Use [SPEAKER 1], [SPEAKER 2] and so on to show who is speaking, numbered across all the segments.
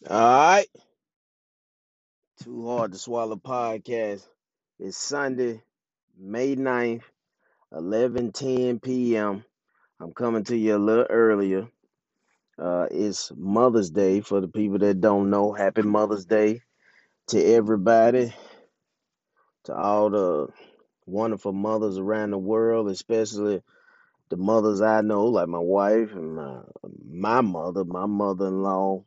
[SPEAKER 1] All right. Too Hard to Swallow podcast. It's Sunday, May 9th, 11:10 p.m. I'm coming to you a little earlier. It's Mother's Day for the people that don't know. Happy Mother's Day to everybody, to all the wonderful mothers around the world, especially the mothers I know, like my wife and my mother, my mother-in-law,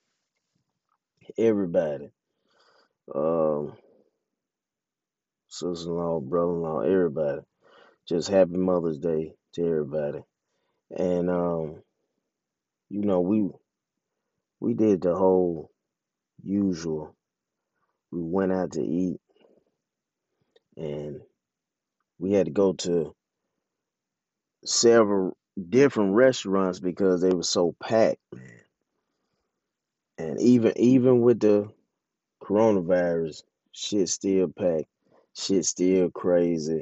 [SPEAKER 1] everybody. Um, Sister-in-law, brother-in-law, everybody. Just happy Mother's Day to everybody. And you know, we did the whole usual. We went out to eat and we had to go to several different restaurants because they were so packed, man. And even with the coronavirus, shit still packed, shit still crazy.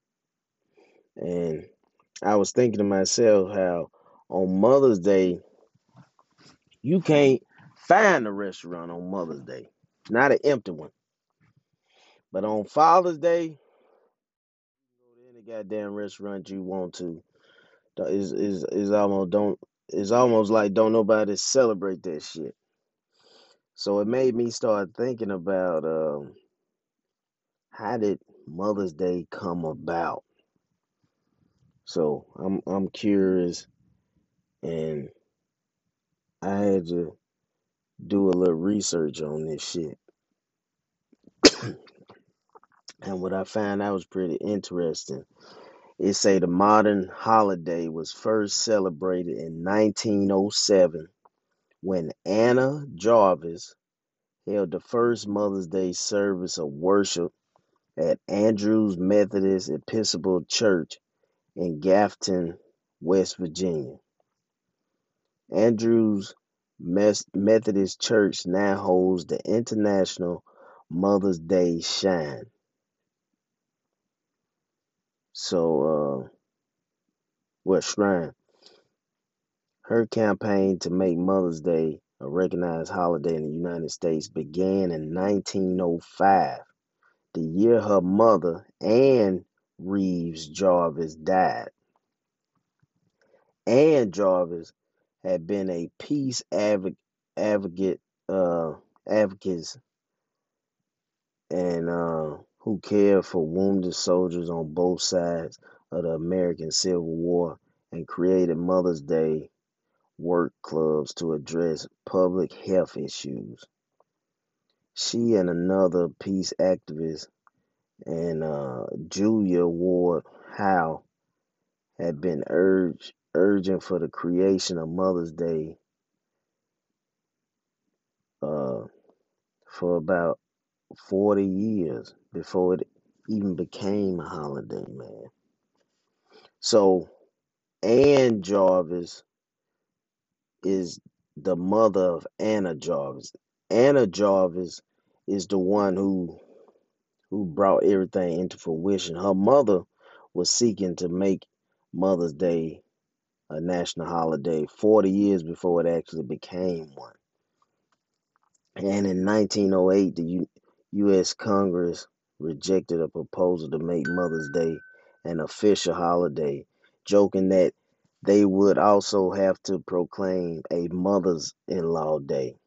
[SPEAKER 1] And I was thinking to myself how on Mother's Day you can't find a restaurant on Mother's Day. Not an empty one. But on Father's Day, go to any goddamn restaurant you want to. Is almost don't it's almost like don't nobody celebrate that shit. So it made me start thinking about how did Mother's Day come about? So I'm curious, and I had to do a little research on this shit. And what I found out was pretty interesting. It say the modern holiday was first celebrated in 1907 when Anna Jarvis held the first Mother's Day service of worship at Andrews Methodist Episcopal Church in Grafton, West Virginia. Andrews Methodist Church now holds the International Mother's Day Shrine. So, Shrine? Her campaign to make Mother's Day a recognized holiday in the United States began in 1905, the year her mother, Ann Reeves Jarvis, died. Ann Jarvis had been a peace advocate, advocates, and who cared for wounded soldiers on both sides of the American Civil War and created Mother's Day work clubs to address public health issues. She and another peace activist, and Julia Ward Howe, had been urging for the creation of Mother's Day uh, for about 40 years before it even became a holiday, man. So Ann Jarvis is the mother of Anna Jarvis. Anna Jarvis is the one who brought everything into fruition. Her mother was seeking to make Mother's Day a national holiday 40 years before it actually became one. And in 1908, the U.S. Congress rejected a proposal to make Mother's Day an official holiday, joking that they would also have to proclaim a Mothers-in-Law Day.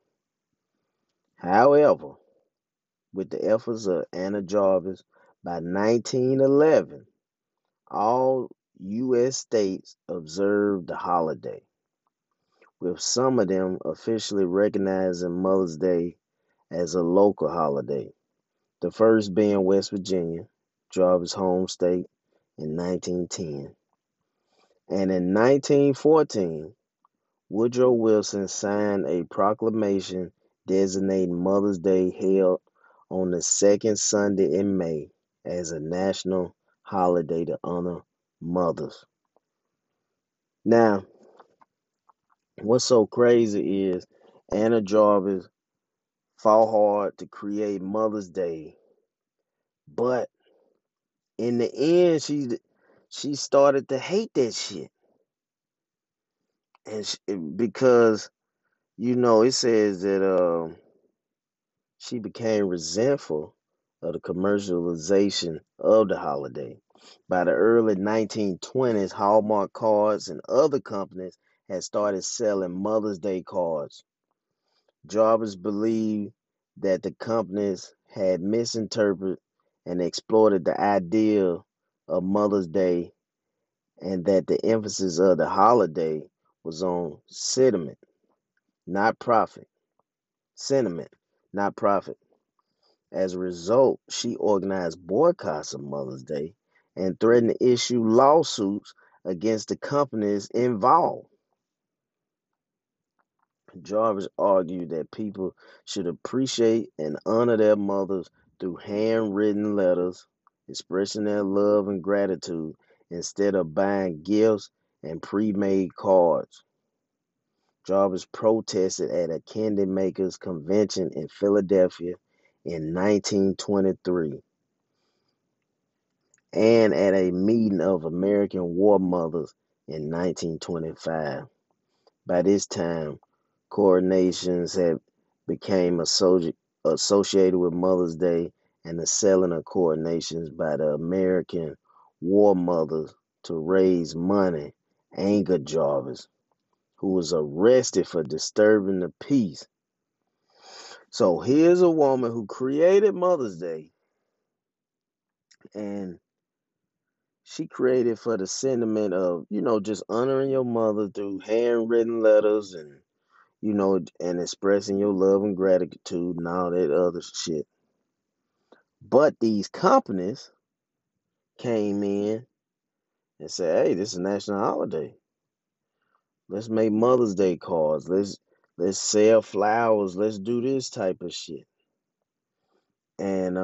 [SPEAKER 1] However, with the efforts of Anna Jarvis, by 1911, all U.S. states observed the holiday, with some of them officially recognizing Mother's Day as a local holiday. The first being West Virginia, Jarvis' home state, in 1910. And in 1914, Woodrow Wilson signed a proclamation designating Mother's Day held on the second Sunday in May as a national holiday to honor mothers. Now, what's so crazy is Anna Jarvis fought hard to create Mother's Day, but in the end, she started to hate that shit, and because It says that she became resentful of the commercialization of the holiday. By the early 1920s, Hallmark cards and other companies had started selling Mother's Day cards. Jarvis believed that the companies had misinterpreted and exploited the idea of Mother's Day and that the emphasis of the holiday was on sentiment, not profit. Sentiment, not profit. As a result, she organized boycotts of Mother's Day and threatened to issue lawsuits against the companies involved. Jarvis argued that people should appreciate and honor their mothers through handwritten letters, expressing their love and gratitude instead of buying gifts and pre made cards. Jarvis protested at a candy makers convention in Philadelphia in 1923 and at a meeting of American war mothers in 1925. By this time, coronations had become associated with Mother's Day and the selling of coronations by the American war mothers to raise money angered Jarvis, who was arrested for disturbing the peace. So here's a woman who created Mother's Day, and she created for the sentiment of, just honoring your mother through handwritten letters and, and expressing your love and gratitude and all that other shit. But these companies came in and said, hey, this is a national holiday. Let's make Mother's Day cards. Let's sell flowers. Let's do this type of shit. And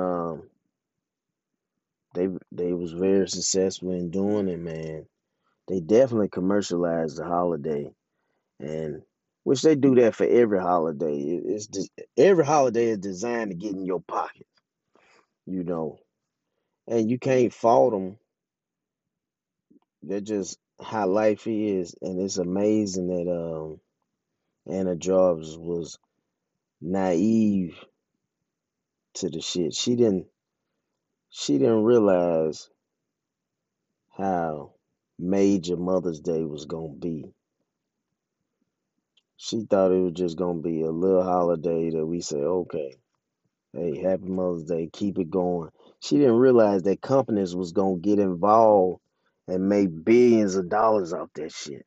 [SPEAKER 1] they was very successful in doing it, man. They definitely commercialized the holiday, and which they do that for every holiday. Every holiday is designed to get in your pocket, you know, and you can't fault them. They're just how life is, and it's amazing that Anna Jarvis was naive to the shit. She didn't realize how major Mother's Day was gonna be. She thought it was just gonna be a little holiday that we say, okay, hey, happy Mother's Day, keep it going. She didn't realize that companies was gonna get involved and make billions of dollars off that shit.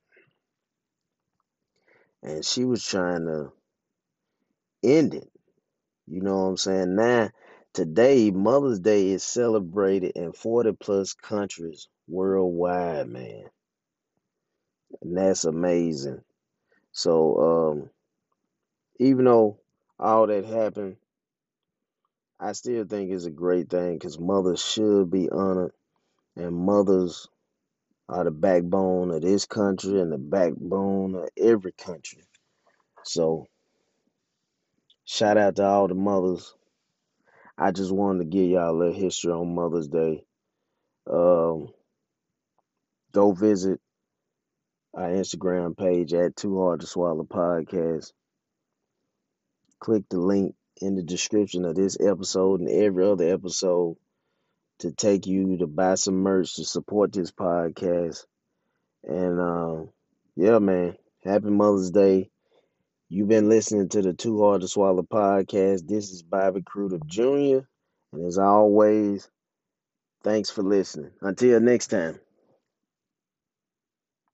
[SPEAKER 1] And she was trying to end it. You know what I'm saying? Now, today, Mother's Day is celebrated in 40 plus countries worldwide, man. And that's amazing. So, even though all that happened, I still think it's a great thing because mothers should be honored, and mothers are the backbone of this country and the backbone of every country. So, shout out to all the mothers. I just wanted to give y'all a little history on Mother's Day. Um, Go visit our Instagram page at Too Hard to Swallow Podcast. Click the link in the description of this episode and every other episode to take you to buy some merch to support this podcast. And yeah, man, happy Mother's Day. You've been listening to the Too Hard to Swallow podcast. This is Bobby Crudup Jr. And as always, thanks for listening. Until next time.